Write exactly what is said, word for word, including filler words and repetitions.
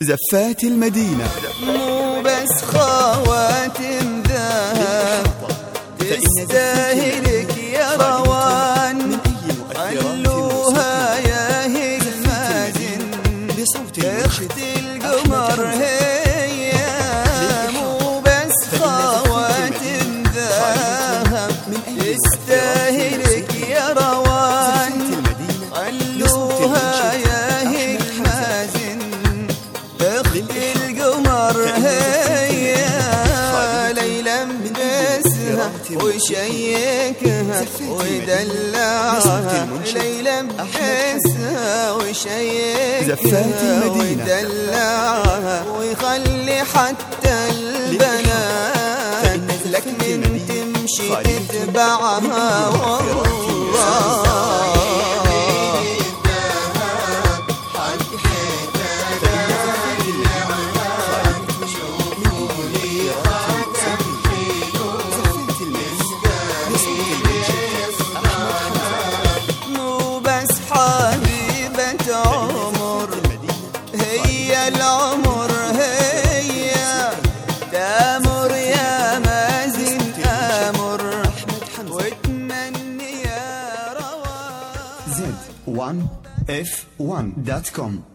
زفات المدينة. مو بس خواتم ذهب تستاهلك يا روان، خلوها يا هيك مازن اخت القمر هي. مو بس خواتم ذهب تستاهلك يا روان، خلوها يا هيك مازن اخت القمر هي. ليلى مبسها وشيكها ودلعها، ليلى مبسها وشيكها ودلعها، ويخلي حتى البنات لك من تمشي تتبعها. والله هي العمر هي تامر يا مازن آمر واتمنى يا روان. زد وان اف وان دوت كوم